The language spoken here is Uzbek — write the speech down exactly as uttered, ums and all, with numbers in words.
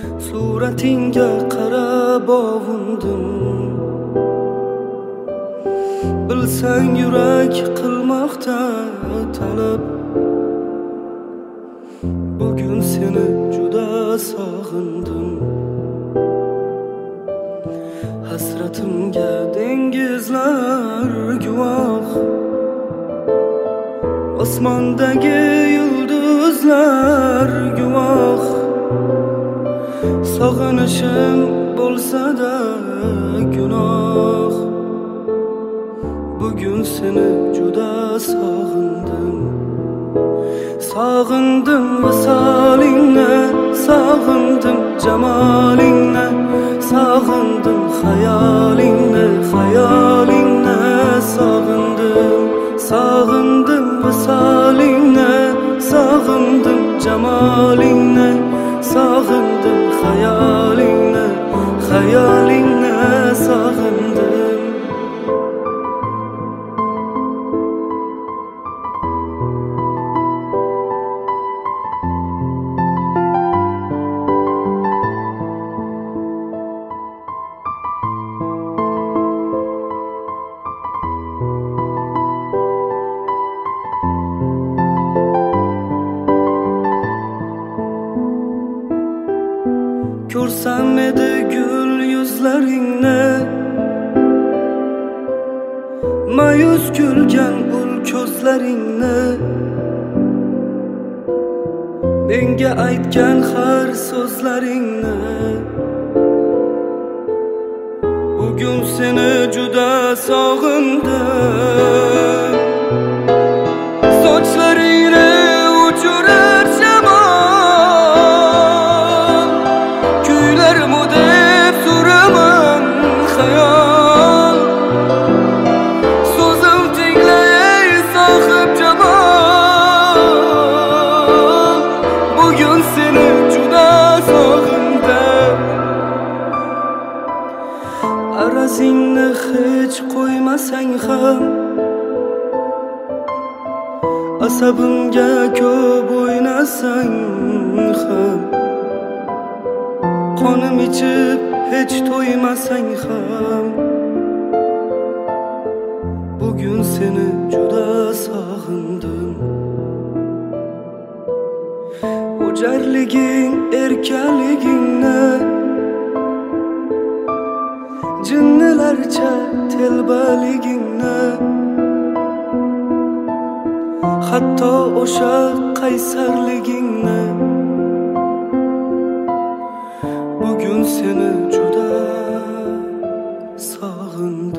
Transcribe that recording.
Suratinga qarab ovundim. Bilsang yurak qilmoqda talab. Bugun seni juda sog'indim. Hasratimga dengizlar guvoh, osmondagi yulduzlar guvoh. Sog'inishim bo'lsa-da gunoh. Bugun seni juda sog'indim. Sog'indim visolingni, sog'indim jamolingni, sog'indim xayolingni, xayolingni sog'indim. Sog'indim visolingni, sog'indim jamolingni, sog'indim xayolingni, xayolingni sog'indim. Ko'rsam edi gul yuzlaringni, mayus kulgan ul ko'zlaringni, menga aytgan har so'zlaringni. Bugun seni juda sog'indim. Sochlaringni uchurar shamol, kuylarmu deb suraman xayol. So'zim tinglay sohib jamol. Bugun seni juda sog'indim. Arazingni hech qo'ymasang ham, asabimga ko'p o'ynasang ham, qonim ichib hech to'ymasang ham, bugun seni juda sog'indim. O'jarliging, erkaligingni, jinnilarcha telbaligingni, hatto o'sha qaysarligingni, bugun seni juda sog'indim.